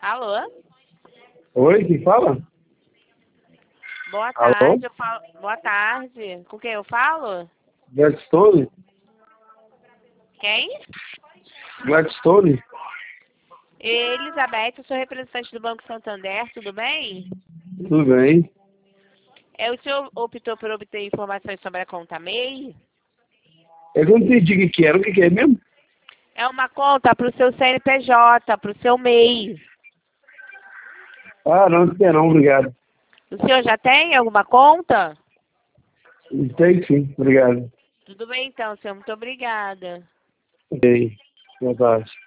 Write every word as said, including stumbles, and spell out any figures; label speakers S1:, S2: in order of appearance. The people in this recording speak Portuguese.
S1: Alô?
S2: Oi, quem fala?
S1: Boa
S2: Alô?
S1: tarde, eu falo... Boa tarde. Com quem eu falo?
S2: Gladstone?
S1: Quem?
S2: Gladstone?
S1: Elizabeth, eu sou representante do Banco Santander, tudo bem?
S2: Tudo bem?
S1: É, o senhor optou por obter informações sobre a conta M E I?
S2: Eu não entendi o que que era, o que que é mesmo?
S1: É uma conta para o seu C N P J, para o seu M E I.
S2: Ah, não, não tem não, obrigado.
S1: O senhor já tem alguma conta?
S2: Tem sim, obrigado.
S1: Tudo bem então, senhor. Muito obrigada.
S2: Ok, boa tarde.